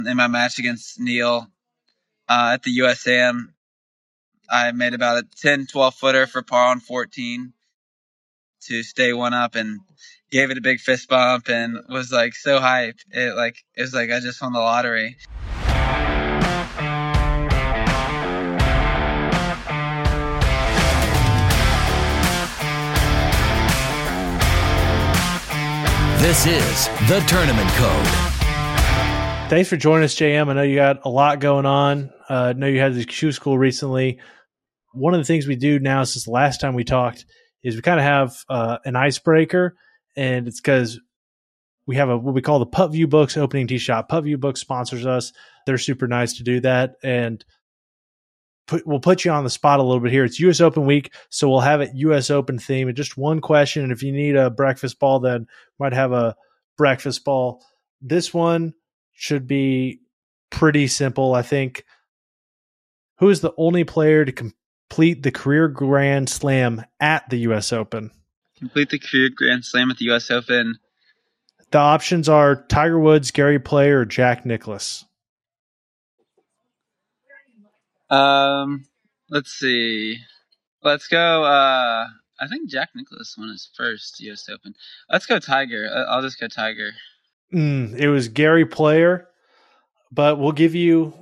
In my match against Neil at the USAM, I made about a 10, 12-footer for par on 14 to stay one up and gave it a big fist bump and was like so hype. It was like I just won the lottery. This is The Tournament Code. Thanks for joining us, JM. I know you got a lot going on. I know you had the Q School recently. One of the things we do now since the last time we talked is we kind of have an icebreaker, and it's because we have what we call the PutView Books opening tee shot. PutView Books sponsors us. They're super nice to do that, and we'll put you on the spot a little bit here. It's U.S. Open week, so we'll have it U.S. Open theme. And just one question, and if you need a breakfast ball, then might have a breakfast ball. This one should be pretty simple, I think. Who is the only player to complete the career Grand Slam at the U.S. Open? Complete the career Grand Slam at the U.S. Open. The options are Tiger Woods, Gary Player, or Jack Nicklaus. Let's see. Let's go. I think Jack Nicklaus won his first U.S. Open. Let's go Tiger. I'll just go Tiger. It was Gary Player, but we'll give you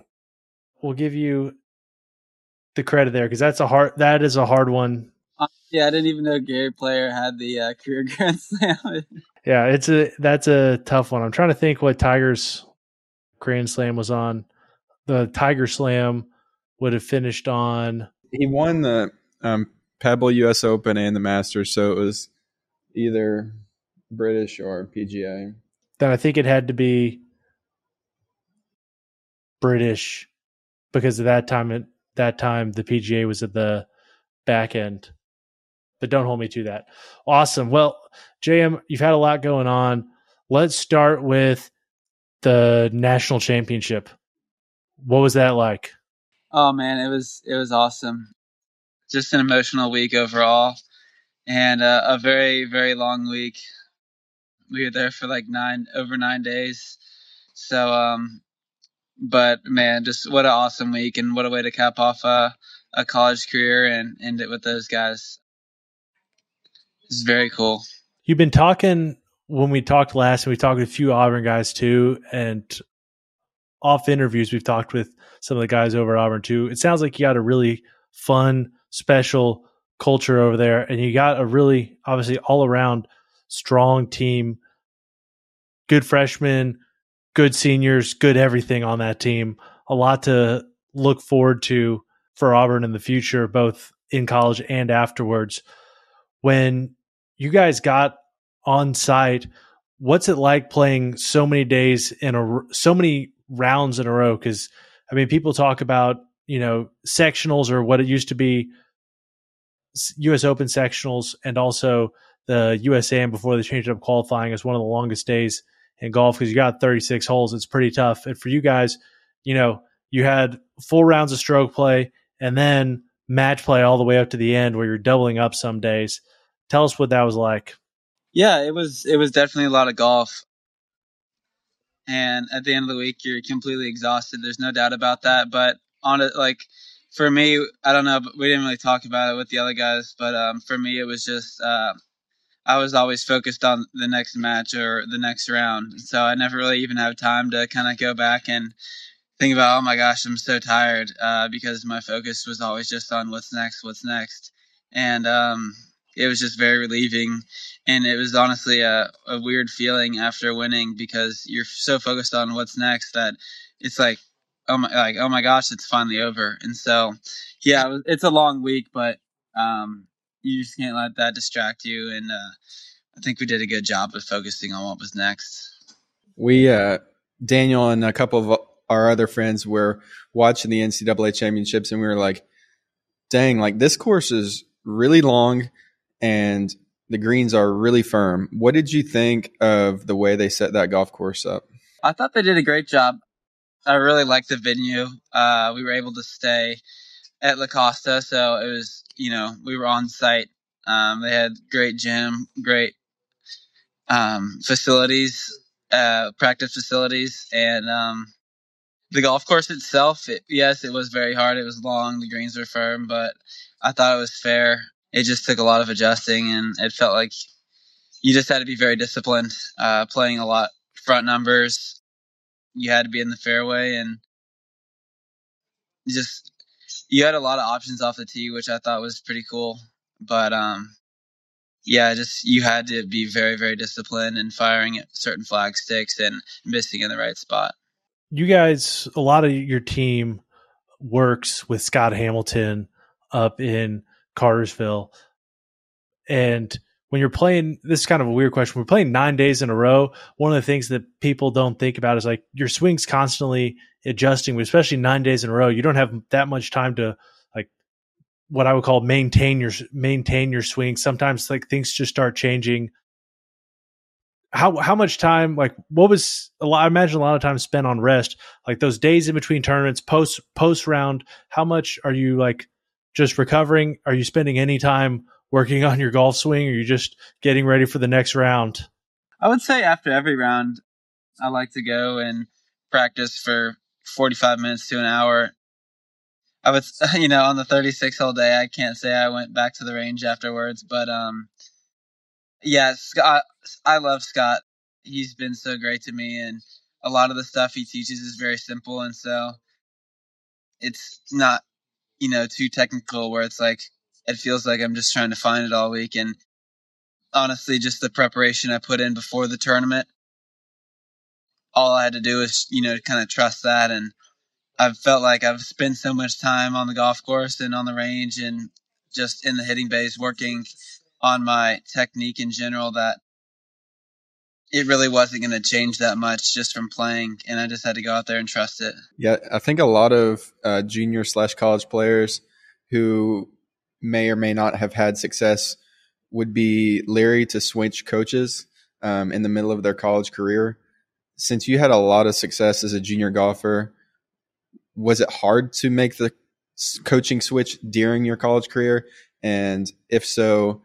the credit there because that is a hard one. Yeah, I didn't even know Gary Player had the career Grand Slam. Yeah, that's a tough one. I'm trying to think what Tiger's Grand Slam was on. The Tiger Slam would have finished on. He won the Pebble U.S. Open and the Masters, so it was either British or PGA. Then I think it had to be British because at that time the PGA was at the back end. But don't hold me to that. Awesome. Well, JM, you've had a lot going on. Let's start with the national championship. What was that like? Oh man, it was awesome. Just an emotional week overall, and a very, very long week. We were there for like over 9 days. So, but man, just what an awesome week, and what a way to cap off a college career and end it with those guys. It's very cool. You've been talking when we talked last, and we talked with a few Auburn guys too, and off interviews we've talked with some of the guys over at Auburn too. It sounds like you got a really fun, special culture over there, and you got a really, obviously, all around strong team, good freshmen, good seniors, good everything on that team. A lot to look forward to for Auburn in the future, both in college and afterwards. When you guys got on site, what's it like playing so many days so many rounds in a row? Because I mean, people talk about, sectionals or what it used to be U.S. Open sectionals, and also the USAM before they changed up qualifying as one of the longest days in golf because you got 36 holes. It's pretty tough. And for you guys, you had full rounds of stroke play and then match play all the way up to the end where you're doubling up some days. Tell us what that was like. Yeah, it was definitely a lot of golf. And at the end of the week, you're completely exhausted. There's no doubt about that. But for me, I don't know, but we didn't really talk about it with the other guys. But for me, it was just I was always focused on the next match or the next round. So I never really even have time to kind of go back and think about, oh my gosh, I'm so tired, because my focus was always just on what's next. And it was just very relieving. And it was honestly a weird feeling after winning because you're so focused on what's next that it's like, oh my gosh, it's finally over. And so, yeah, it's a long week, but you just can't let that distract you. And I think we did a good job of focusing on what was next. We, Daniel and a couple of our other friends were watching the NCAA championships, and we were like, dang, like this course is really long and the greens are really firm. What did you think of the way they set that golf course up? I thought they did a great job. I really liked the venue. We were able to stay at La Costa, so it was, we were on site. They had great gym, great facilities, practice facilities, and The golf course itself, yes, it was very hard. It was long. The greens were firm, but I thought it was fair. It just took a lot of adjusting, and it felt like you just had to be very disciplined, playing a lot front numbers. You had to be in the fairway, and just you had a lot of options off the tee, which I thought was pretty cool. But yeah, just you had to be very, very disciplined and firing at certain flag sticks and missing in the right spot. You guys, a lot of your team works with Scott Hamilton up in Cartersville. And when you're playing, this is kind of a weird question. We're playing 9 days in a row. One of the things that people don't think about is like your swing's constantly adjusting, but especially 9 days in a row, you don't have that much time to like what I would call maintain your swing. Sometimes like things just start changing. How much time, like what was a lot, I imagine a lot of time spent on rest, like those days in between tournaments, post round, how much are you like just recovering? Are you spending any time working on your golf swing, or are you just getting ready for the next round? I would say after every round, I like to go and practice for 45 minutes to an hour. I would, on the 36 hole day, I can't say I went back to the range afterwards, but yeah, Scott, I love Scott. He's been so great to me, and a lot of the stuff he teaches is very simple, and so it's not, too technical where it's like it feels like I'm just trying to find it all week. And honestly, just the preparation I put in before the tournament, all I had to do was, kind of trust that. And I've felt like I've spent so much time on the golf course and on the range and just in the hitting bays working on my technique in general that it really wasn't going to change that much just from playing. And I just had to go out there and trust it. Yeah, I think a lot of junior/college players who may or may not have had success would be leery to switch coaches in the middle of their college career. Since you had a lot of success as a junior golfer, was it hard to make the coaching switch during your college career? And if so,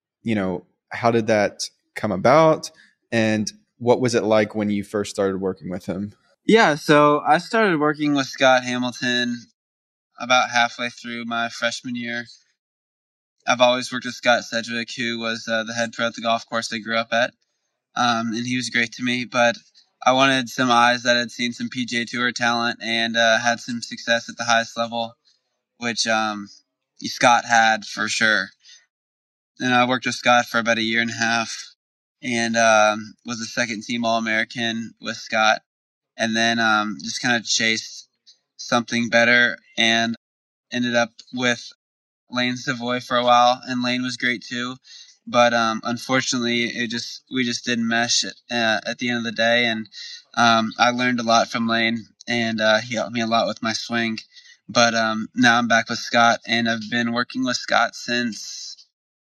how did that come about? And what was it like when you first started working with him? Yeah, so I started working with Scott Hamilton about halfway through my freshman year. I've always worked with Scott Sedgwick, who was the head pro at the golf course I grew up at. And he was great to me, but I wanted some eyes that had seen some PGA Tour talent and had some success at the highest level, which Scott had for sure. And I worked with Scott for about a year and a half and was a second team All-American with Scott. And then just kind of chased something better and ended up with Lane Savoy for a while. And Lane was great too. But unfortunately, we just didn't mesh at the end of the day. And I learned a lot from Lane, and he helped me a lot with my swing. But now I'm back with Scott, and I've been working with Scott since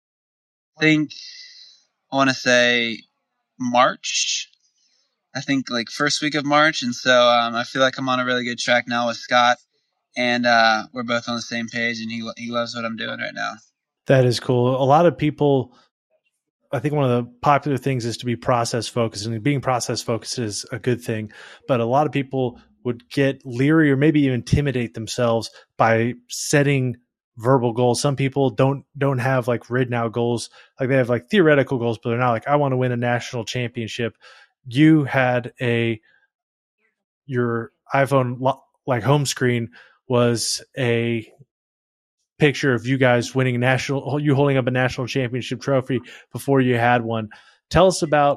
I want to say March. I think like first week of March. And so I feel like I'm on a really good track now with Scott, and we're both on the same page, and he loves what I'm doing right now. That is cool. A lot of people, I think one of the popular things is to be process focused, and being process focused is a good thing. But a lot of people would get leery or maybe even intimidate themselves by setting verbal goals. Some people don't have like written out goals. Like they have like theoretical goals, but they're not like, I want to win a national championship. You had your iPhone like home screen was a picture of you guys winning you holding up a national championship trophy before you had one. Tell us about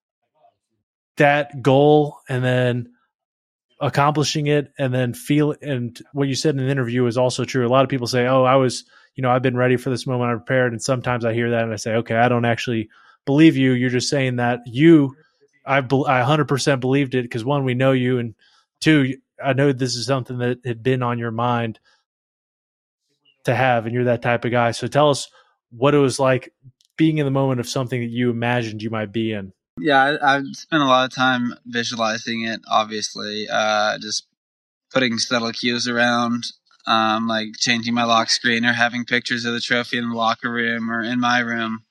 that goal and then accomplishing it, and then and what you said in the interview is also true. A lot of people say, oh, I've been ready for this moment, I'm prepared. And sometimes I hear that and I say, okay, I don't actually believe you. You're just saying that I 100% believed it because one, we know you, and two, I know this is something that had been on your mind to have, and you're that type of guy. So tell us what it was like being in the moment of something that you imagined you might be in. Yeah, I've spent a lot of time visualizing it, obviously, just putting subtle cues around, like changing my lock screen or having pictures of the trophy in the locker room or in my room.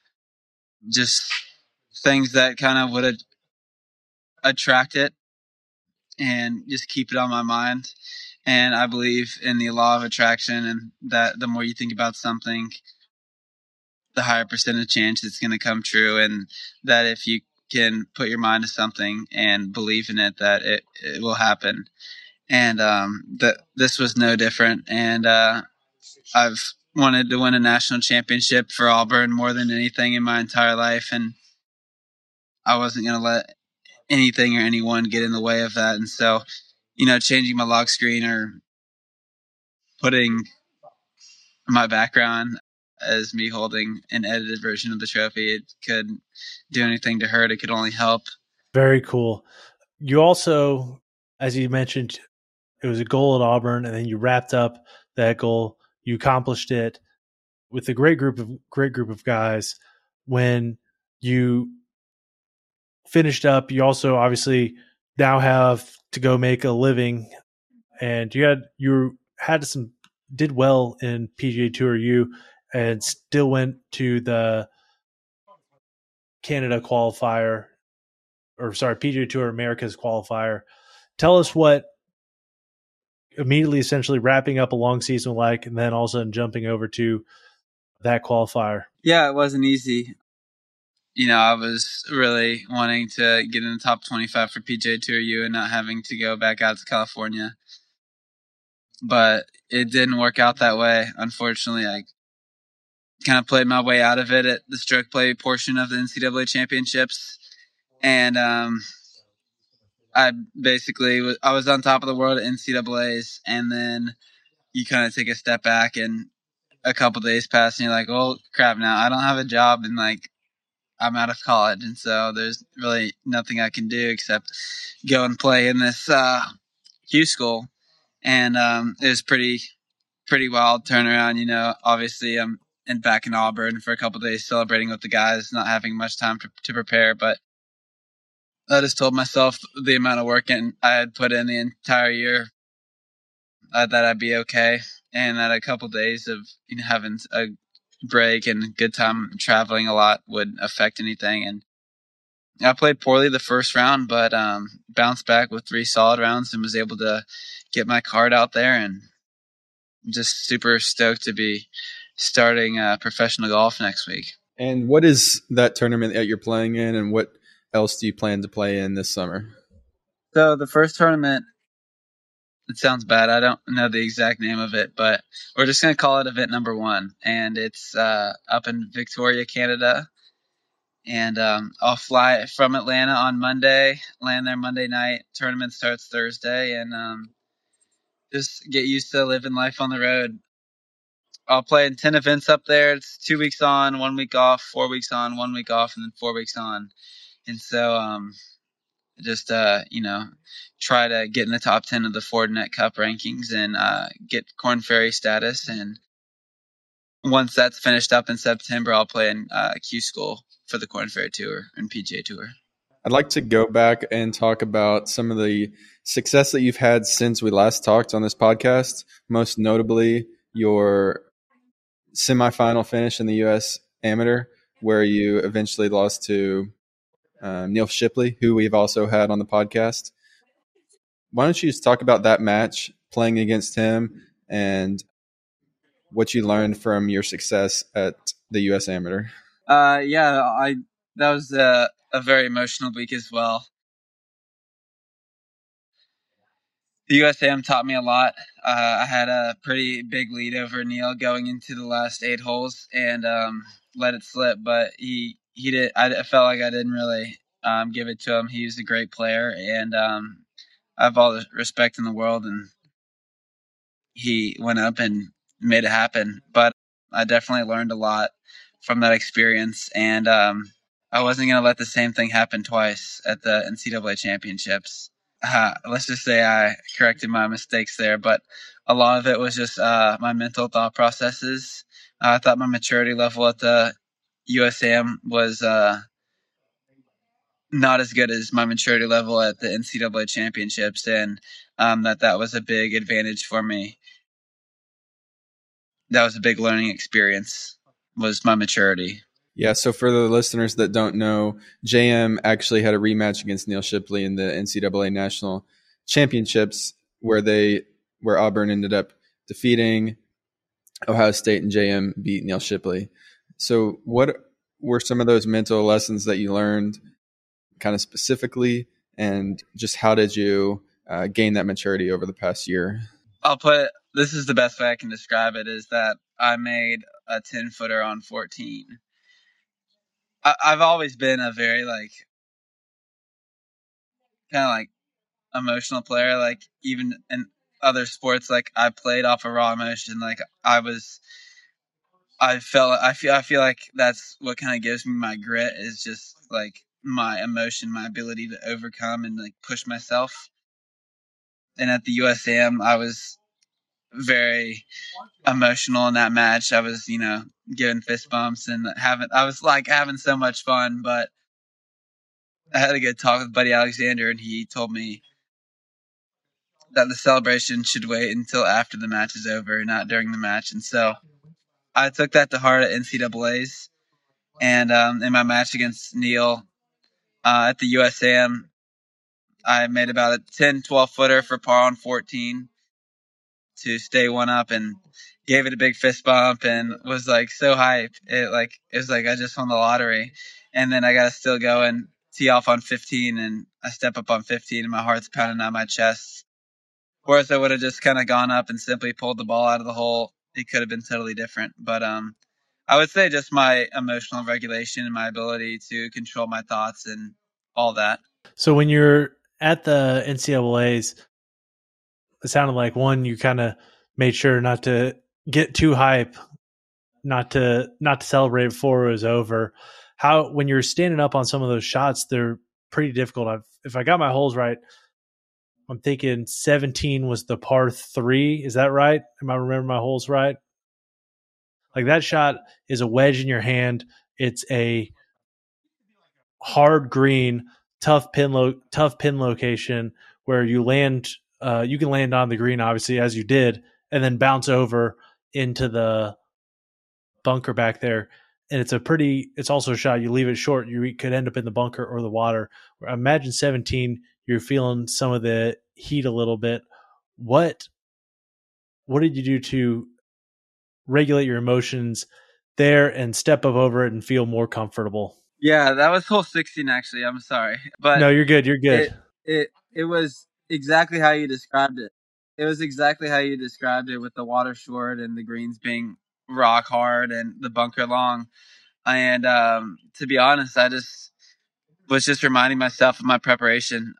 Just things that kind of would attract it. and just keep it on my mind. And I believe in the law of attraction, and that the more you think about something, the higher percentage chance it's going to come true. And that if you can put your mind to something and believe in it, that it will happen. And that this was no different. And I've wanted to win a national championship for Auburn more than anything in my entire life, and I wasn't going to let anything or anyone get in the way of that. And so, changing my lock screen or putting my background as me holding an edited version of the trophy, it could do anything to hurt. It could only help. Very cool. You also, as you mentioned, it was a goal at Auburn, and then you wrapped up that goal. You accomplished it with a great group of guys. When you finished up, you also obviously now have to go make a living, and did well in PGA Tour U, and still went to the Canada qualifier, PGA Tour America's qualifier. Tell us what immediately essentially wrapping up a long season like, and then all of a sudden jumping over to that qualifier. Yeah, it wasn't easy. I was really wanting to get in the top 25 for PGA Tour U and not having to go back out to California. But it didn't work out that way. Unfortunately, I kind of played my way out of it at the stroke play portion of the NCAA championships. And I was on top of the world at NCAAs, and then you kind of take a step back and a couple days pass and you're like, oh crap, now I don't have a job and I'm out of college. And so there's really nothing I can do except go and play in this Q school. And it was pretty wild turnaround. Obviously I'm back in Auburn for a couple of days celebrating with the guys, not having much time to prepare, but I just told myself the amount of work I had put in the entire year, that I'd be okay, and that a couple of days of having a break and good time traveling a lot would affect anything. And I played poorly the first round, but bounced back with 3 solid rounds and was able to get my card out there, and just super stoked to be starting professional golf next week. And what is that tournament that you're playing in, and what else do you plan to play in this summer? So the first tournament, it sounds bad, I don't know the exact name of it, but we're just going to call it event number 1. And it's up in Victoria, Canada. And I'll fly from Atlanta on Monday, land there Monday night. Tournament starts Thursday, and just get used to living life on the road. I'll play in 10 events up there. It's 2 weeks on, 1 week off, 4 weeks on, 1 week off, and then 4 weeks on. And so just try to get in the top 10 of the Fortinet Cup rankings and get Korn Ferry status. And once that's finished up in September, I'll play in Q School for the Korn Ferry Tour and PGA Tour. I'd like to go back and talk about some of the success that you've had since we last talked on this podcast, most notably your semifinal finish in the U.S. Amateur, where you eventually lost to Neil Shipley, who we've also had on the podcast. Why don't you just talk about that match, playing against him, and what you learned from your success at the U.S. Amateur? That was a very emotional week as well. The USAM taught me a lot. I had a pretty big lead over Neil going into the last 8 holes and let it slip, but he did. I felt like I didn't really give it to him. He was a great player, and I have all the respect in the world, and he went up and made it happen. But I definitely learned a lot from that experience, and I wasn't going to let the same thing happen twice at the NCAA championships. Let's just say I corrected my mistakes there, but a lot of it was just my mental thought processes. I thought my maturity level at the USAM was not as good as my maturity level at the NCAA championships, and that was a big advantage for me. That was a big learning experience, was my maturity. Yeah, so for the listeners that don't know, JM actually had a rematch against Neil Shipley in the NCAA National championships where Auburn ended up defeating Ohio State and JM beat Neil Shipley. So what were some of those mental lessons that you learned kind of specifically, and just how did you gain that maturity over the past year? This is the best way I can describe it, is that I made a 10-footer on 14. I've always been a very kind of emotional player. Like even in other sports, like I played off of raw emotion. Like I feel like that's what kind of gives me my grit, is just like my emotion, my ability to overcome and like push myself. And at the USAM, I was very emotional in that match. I was, giving fist bumps and I was like having so much fun, but I had a good talk with Buddy Alexander, and he told me that the celebration should wait until after the match is over, not during the match. And so I took that to heart at NCAA's. And in my match against Neil at the USAM, I made about a 10, 12-footer for par on 14 to stay one up, and gave it a big fist bump and was like so hyped. It was like I just won the lottery. And then I got to still go and tee off on 15, and I step up on 15 and my heart's pounding out my chest. Whereas I would have just kind of gone up and simply pulled the ball out of the hole, it could have been totally different. But I would say just my emotional regulation and my ability to control my thoughts and all that. So when you're at the NCAA's, it sounded like, one, you kind of made sure not to get too hype, not to celebrate before it was over. How, when you're standing up on some of those shots, they're pretty difficult. If I got my holes right, I'm thinking 17 was the par 3. Is that right? Am I remembering my holes right? Like, that shot is a wedge in your hand. It's a hard green, tough pin location where you land. You can land on the green, obviously, as you did, and then bounce over into the bunker back there. And it's also a shot. You leave it short, you could end up in the bunker or the water. Imagine 17, you're feeling some of the heat a little bit. What did you do to regulate your emotions there and step up over it and feel more comfortable? Yeah, that was hole 16 actually. I'm sorry. But no, you're good. You're good. It was exactly how you described it. It was exactly how you described it, with the water short and the greens being rock hard and the bunker long. And to be honest, I was just reminding myself of my preparation.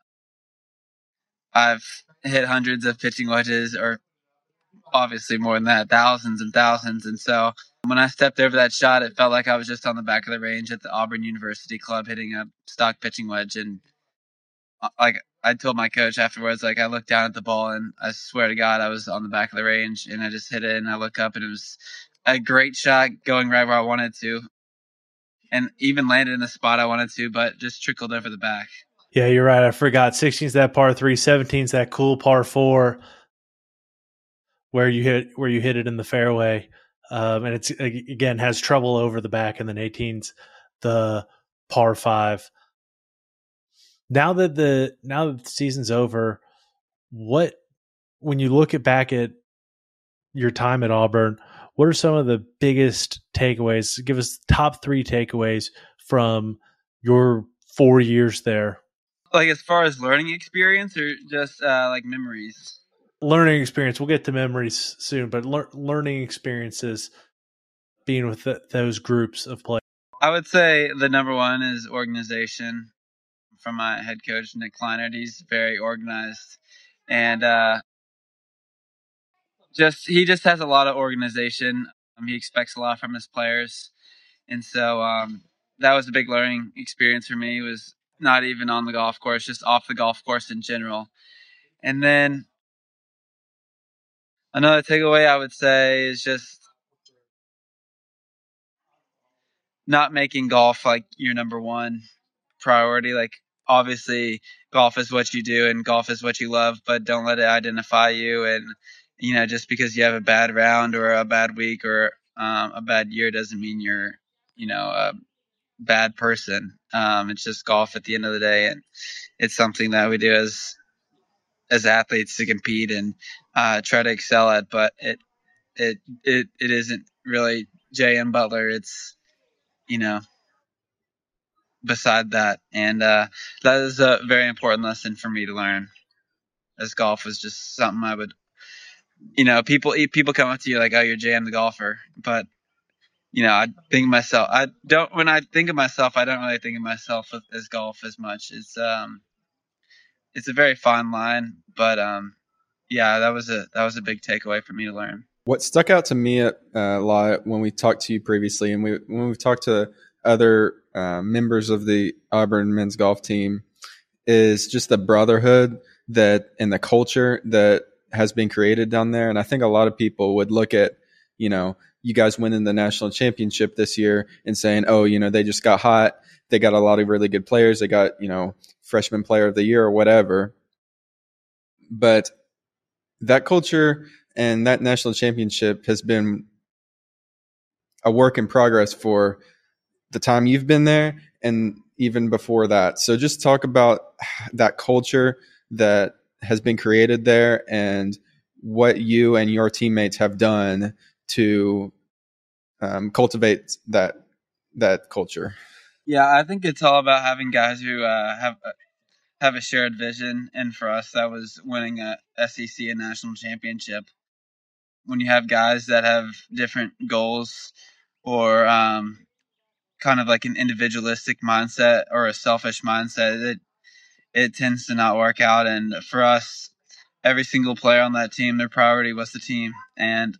I've hit hundreds of pitching wedges, or obviously more than that, thousands and thousands. And so when I stepped over that shot, it felt like I was just on the back of the range at the Auburn University Club hitting a stock pitching wedge. And like I told my coach afterwards, like I looked down at the ball and I swear to God, I was on the back of the range, and I just hit it, and I look up and it was a great shot going right where I wanted to, and even landed in the spot I wanted to, but just trickled over the back. Yeah, you're right. I forgot. 16's that par 3, 17's that cool par 4 where you hit it in the fairway. And it's, again, has trouble over the back, and then 18's the par 5. Now that the season's over, when you look back at your time at Auburn, what are some of the biggest takeaways? Give us top 3 takeaways from your 4 years there. Like as far as learning experience, or just like memories? Learning experience. We'll get to memories soon, but learning experiences being with those groups of players. I would say the number one is organization. From my head coach, Nick Kleinert, he's very organized, and he just has a lot of organization. He expects a lot from his players, and so that was a big learning experience for me. It was not even on the golf course, just off the golf course in general. And then another takeaway I would say is just not making golf like your number one priority. Like obviously golf is what you do and golf is what you love, but don't let it identify you. And just because you have a bad round or a bad week or a bad year doesn't mean you're a bad person. It's just golf at the end of the day, and it's something that we do as athletes to compete and try to excel at, but it isn't really J.M. Butler. It's, beside that. And that is a very important lesson for me to learn, as golf was just something I would, people come up to you like, oh, you're J.M. the golfer. But, I think myself, when I think of myself, I don't really think of myself as golf as much. It's a very fine line, but yeah, that was a big takeaway for me to learn. What stuck out to me a lot when we talked to you previously, and when we've talked to other members of the Auburn men's golf team, is just the brotherhood and the culture that has been created down there. And I think a lot of people would look at, you guys winning the national championship this year and saying, oh, they just got hot. They got a lot of really good players. They got, freshman player of the year or whatever. But that culture and that national championship has been a work in progress for the time you've been there and even before that. So just talk about that culture that has been created there and what you and your teammates have done to cultivate that culture. Yeah, I think it's all about having guys who have a shared vision, and for us, that was winning a SEC and national championship. When you have guys that have different goals or kind of like an individualistic mindset or a selfish mindset, it tends to not work out. And for us, every single player on that team, their priority was the team, and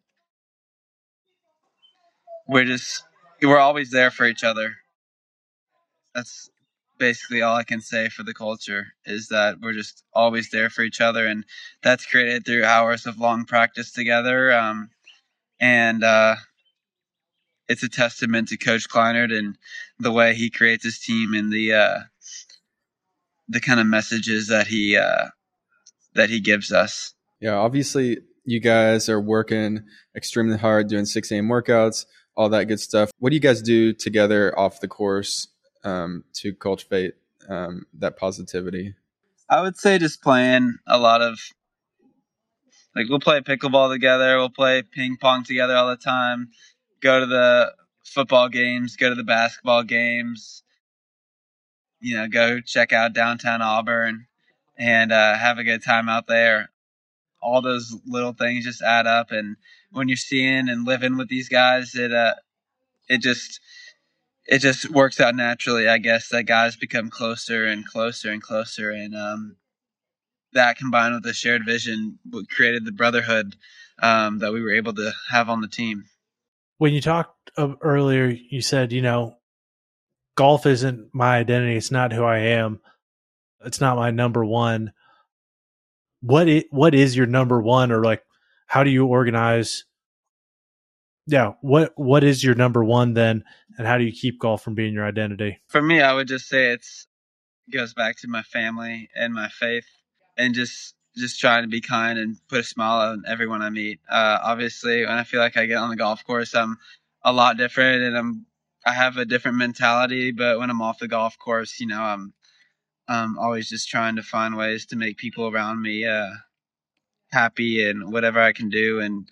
we're always there for each other. That's basically all I can say for the culture, is that we're just always there for each other, and that's created through hours of long practice together. And it's a testament to Coach Kleinert and the way he creates his team and the kind of messages that he gives us. Yeah, obviously you guys are working extremely hard, doing 6 a.m. workouts, all that good stuff. What do you guys do together off the course to cultivate that positivity? I would say just playing a lot of, we'll play pickleball together, we'll play ping pong together all the time, go to the football games, go to the basketball games, go check out downtown Auburn and have a good time out there. All those little things just add up, and when you're seeing and living with these guys, it just works out naturally. I guess that guys become closer and closer and closer, and that combined with the shared vision created the brotherhood that we were able to have on the team. When you talked earlier, you said, golf isn't my identity. It's not who I am. It's not my number one. What is your number one, or like, how do you organize? Yeah. What is your number one then? And how do you keep golf from being your identity? For me, I would just say it goes back to my family and my faith, and just trying to be kind and put a smile on everyone I meet. Obviously, when I feel like I get on the golf course, I'm a lot different, and I have a different mentality. But when I'm off the golf course, I'm always just trying to find ways to make people around me happy, and whatever I can do, and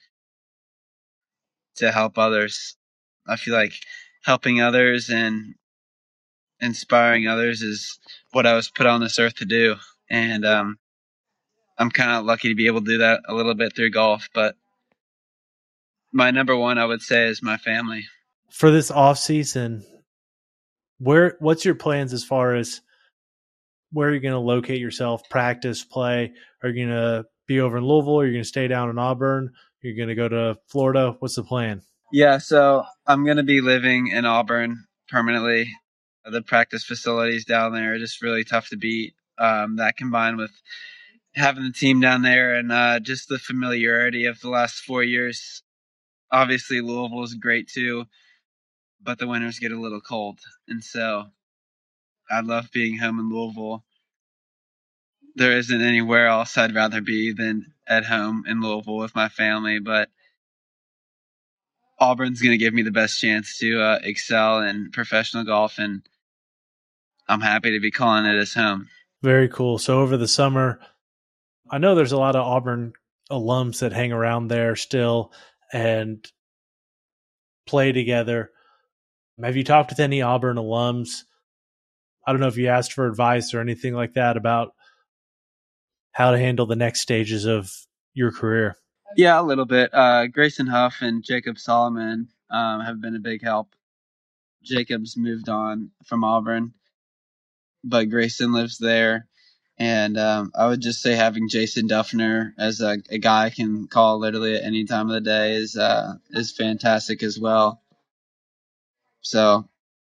to help others. I feel like helping others and inspiring others is what I was put on this earth to do. And I'm kind of lucky to be able to do that a little bit through golf. But my number one, I would say, is my family. For this off season, what's your plans as far as where you're going to locate yourself, practice, play? Are you going to be over in Louisville? Are you going to stay down in Auburn? You're going to go to Florida? What's the plan? Yeah, so I'm going to be living in Auburn permanently. The practice facilities down there are just really tough to beat. That combined with having the team down there and just the familiarity of the last 4 years. Obviously, Louisville is great too, but the winters get a little cold. And so I love being home in Louisville. There isn't anywhere else I'd rather be than at home in Louisville with my family, but Auburn's going to give me the best chance to excel in professional golf, and I'm happy to be calling it as home. Very cool. So over the summer, I know there's a lot of Auburn alums that hang around there still and play together. Have you talked with any Auburn alums? I don't know if you asked for advice or anything like that about how to handle the next stages of your career. Yeah, a little bit. Grayson Huff and Jacob Solomon have been a big help. Jacob's moved on from Auburn, but Grayson lives there. And I would just say having Jason Duffner as a guy I can call literally at any time of the day is fantastic as well. So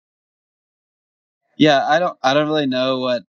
yeah, I don't really know what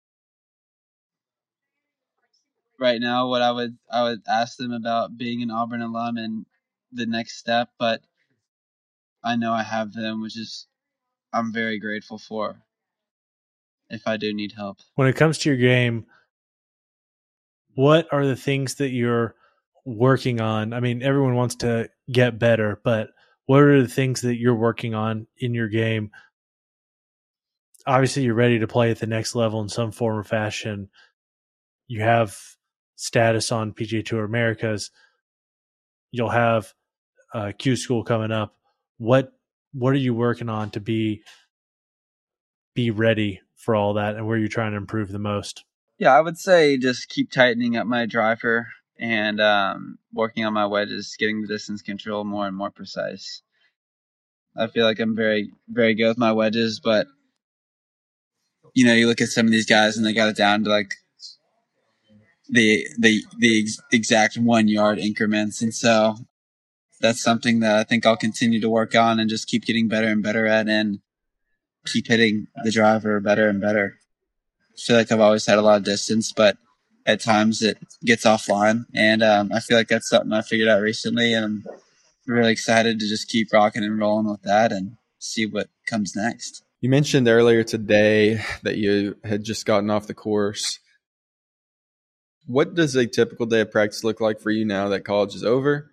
right now what I would ask them about being an Auburn alum and the next step, but I know I have them, which is I'm very grateful for if I do need help. When it comes to your game, what are the things that you're working on? I mean, everyone wants to get better, but what are the things that you're working on in your game? Obviously, you're ready to play at the next level in some form or fashion. You have status on PGA Tour Americas. You'll have Q School coming up. What are you working on to be ready for all that, and where are you trying to improve the most? Yeah, I would say just keep tightening up my driver and working on my wedges, getting the distance control more and more precise. I feel like I'm very, very good with my wedges, but you know, you look at some of these guys and they got it down to like the exact 1 yard increments, and so that's something that I think I'll continue to work on and just keep getting better and better at, and keep hitting the driver better and better. I feel like I've always had a lot of distance, but at times it gets offline, and I feel like that's something I figured out recently, and I'm really excited to just keep rocking and rolling with that and see what comes next. You mentioned earlier today that you had just gotten off the course. What does a typical day of practice look like for you now that college is over?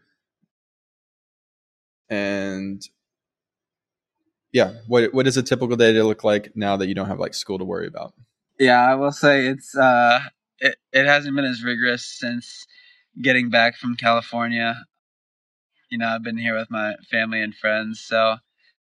And yeah, what does a typical day to look like now that you don't have like school to worry about? Yeah, I will say it's it hasn't been as rigorous since getting back from California. You know, I've been here with my family and friends, so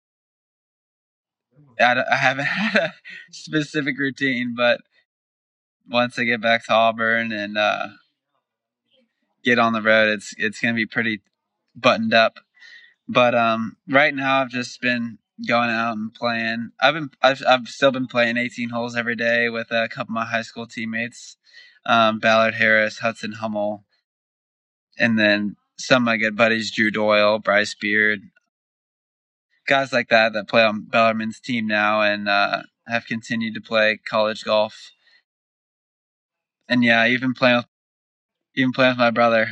I haven't had a specific routine, but once I get back to Auburn and get on the road, it's gonna be pretty buttoned up. But right now I've just been going out and playing. I've still been playing 18 holes every day with a couple of my high school teammates, Ballard Harris, Hudson Hummel, and then some of my good buddies, Drew Doyle, Bryce Beard, guys like that play on Bellarmine's team now and have continued to play college golf. And yeah, even playing with my brother.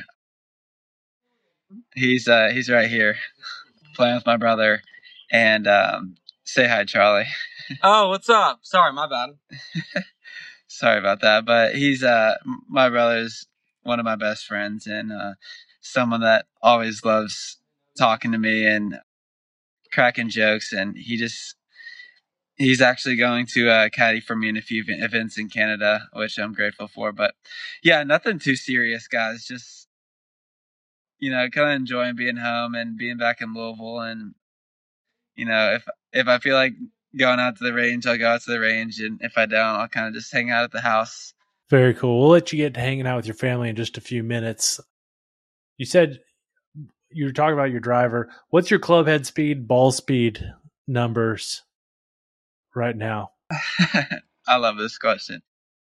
He's right here playing with my brother, and say hi, Charlie. Oh, what's up? Sorry, my bad. Sorry about that, but he's my brother's one of my best friends and someone that always loves talking to me and cracking jokes, and he's actually going to caddy for me in a few events in Canada, which I'm grateful for. But yeah, nothing too serious, guys. Just, you know, kind of enjoying being home and being back in Louisville. And, you know, if I feel like going out to the range, I'll go out to the range. And if I don't, I'll kind of just hang out at the house. Very cool. We'll let you get to hanging out with your family in just a few minutes. You said you were talking about your driver. What's your club head speed, ball speed numbers right now? I love this question.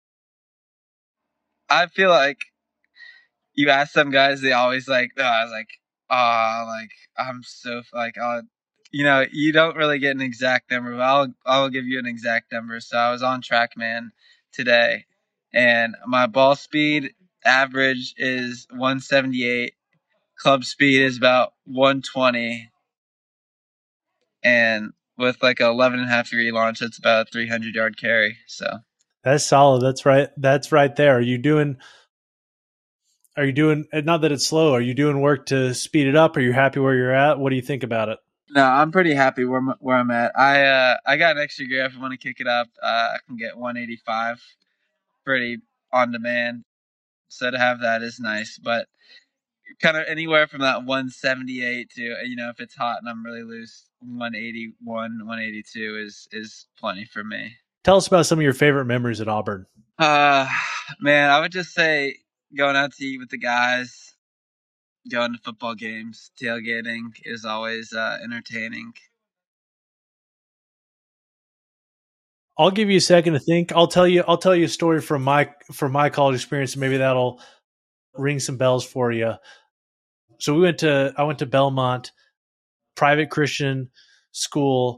I feel like you ask some guys, they always like, I was like, like I'm so like, you know, you don't really get an exact number, but I'll give you an exact number. So I was on TrackMan today, and my ball speed average is 178. Club speed is about 120, and with like a 11.5-degree launch, that's about a 300-yard carry. So that's solid. That's right. That's right there. Are you doing? Not that it's slow? Are you doing work to speed it up? Are you happy where you're at? What do you think about it? No, I'm pretty happy where I'm at. I got an extra gear if I want to kick it up. I can get 185, pretty on demand. So to have that is nice, but kind of anywhere from that 178 to, if it's hot and I'm really loose, 181, 182 is plenty for me. Tell us about some of your favorite memories at Auburn. Man, I would just say going out to eat with the guys, going to football games, tailgating is always entertaining. I'll give you a second to think. I'll tell you a story from my college experience, and maybe that'll ring some bells for you. So I went to Belmont, private Christian school,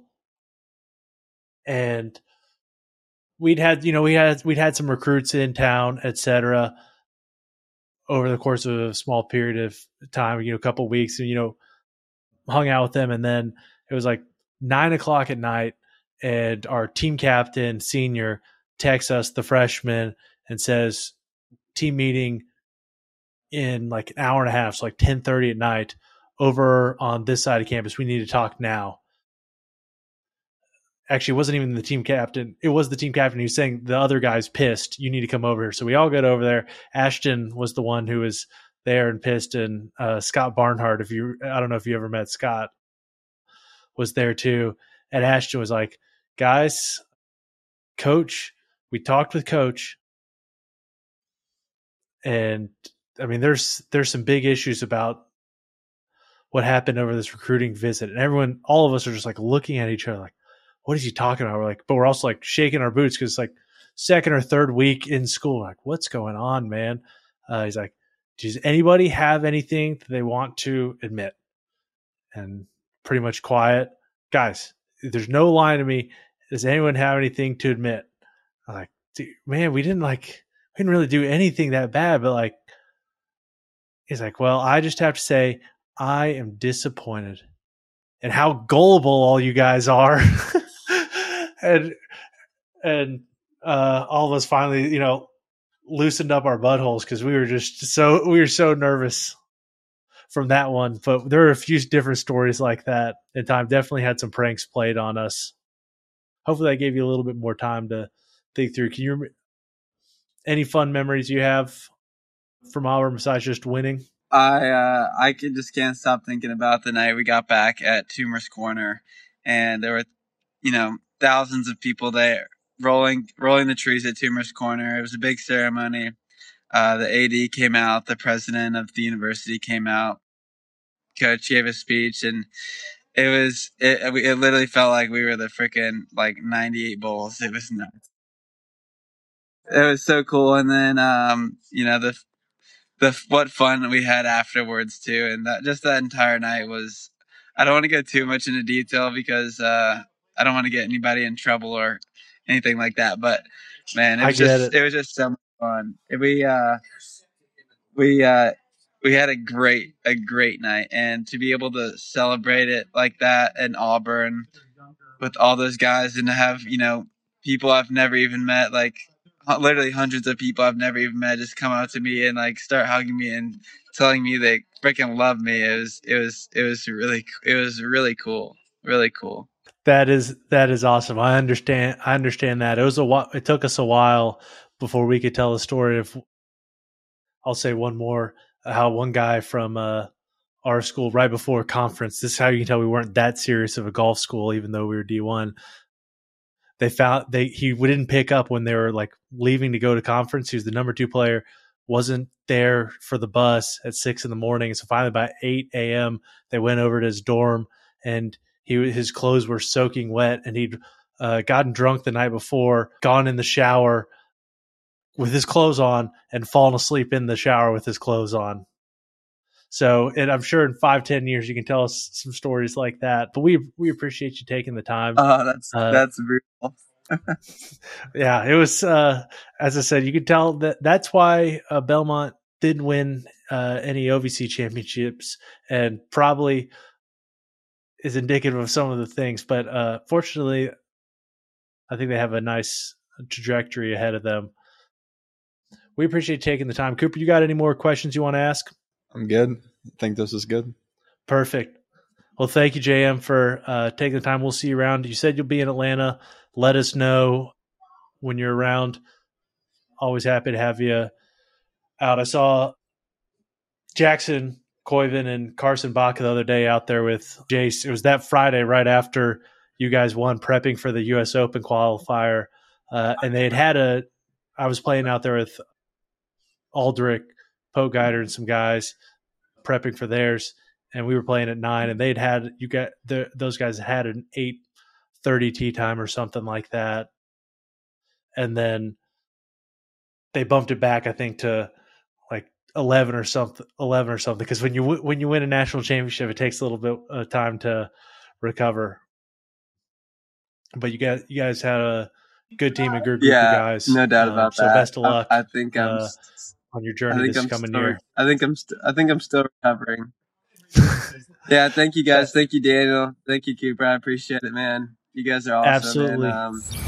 and we'd had some recruits in town, etc. over the course of a small period of time, a couple of weeks, and hung out with them, and then it was like 9:00 at night. And our team captain, senior, texts us, the freshman, and says, team meeting in like an hour and a half, so like 10:30 at night, over on this side of campus. We need to talk now. Actually, it wasn't even the team captain. It was the team captain. He was saying, the other guy's pissed. You need to come over here. So we all got over there. Ashton was the one who was there and pissed. And Scott Barnhart, I don't know if you ever met Scott, was there too. And Ashton was like, guys, coach, we talked with coach, and I mean, there's some big issues about what happened over this recruiting visit, and all of us are just like looking at each other like, what is he talking about? We're like, but we're also like shaking our boots because it's like second or third week in school. We're like, what's going on, man? He's like, does anybody have anything that they want to admit? And pretty much quiet. Guys, there's no line to me. Does anyone have anything to admit? I'm like, dude, man, we didn't really do anything that bad, but like, he's like, well, I just have to say, I am disappointed in how gullible all you guys are. and all of us finally, loosened up our buttholes because we were so nervous from that one. But there are a few different stories like that. And time definitely had some pranks played on us. Hopefully that gave you a little bit more time to think through. Any fun memories you have from Auburn besides just winning? I can't stop thinking about the night we got back at Toomer's Corner, and there were, thousands of people there rolling the trees at Toomer's Corner. It was a big ceremony. The AD came out, the president of the university came out, coach gave a speech, and it literally felt like we were the freaking like 98 Bulls. It was nuts. It was so cool. And then, what fun we had afterwards too. And that entire night was, I don't want to go too much into detail because, I don't want to get anybody in trouble or anything like that. But man, it was just so much fun. We had a great night, and to be able to celebrate it like that in Auburn with all those guys, and to have, people I've never even met, like literally hundreds of people I've never even met, just come out to me and like start hugging me and telling me they freaking love me. It was really cool. Really cool. That is awesome. I understand that. It took us a while before we could tell the story of, I'll say one more, how one guy from our school right before conference, this is how you can tell we weren't that serious of a golf school, even though we were D1. He didn't pick up when they were like leaving to go to conference. He was the number 2 player, wasn't there for the bus at 6 a.m. So finally by 8 a.m. they went over to his dorm, and his clothes were soaking wet, and he'd gotten drunk the night before, gone in the shower with his clothes on, and fallen asleep in the shower with his clothes on. So, and I'm sure in 5-10 years you can tell us some stories like that. But we appreciate you taking the time. That's brutal. Yeah, it was. As I said, you could tell that's why Belmont didn't win any OVC championships, and probably is indicative of some of the things. But fortunately, I think they have a nice trajectory ahead of them. We appreciate taking the time. Cooper, you got any more questions you want to ask? I'm good. I think this is good. Perfect. Well, thank you, JM, for taking the time. We'll see you around. You said you'll be in Atlanta. Let us know when you're around. Always happy to have you out. I saw Jackson Koiven and Carson Baca the other day out there with Jace. It was that Friday right after you guys won, prepping for the U.S. Open qualifier. And they had I was playing out there with Aldrich, Poke Guider, and some guys prepping for theirs. And we were playing at 9, and those guys had an 8:30 tee time or something like that. And then they bumped it back, I think, to like 11 or something. Because when you win a national championship, it takes a little bit of time to recover. But you guys had a good team and good group of guys. No doubt about that. So best of luck. I think I'm on your journey this coming year. I think I'm still recovering. Yeah, thank you guys. Thank you, Daniel. Thank you, Cooper. I appreciate it, man. You guys are awesome. Absolutely. And,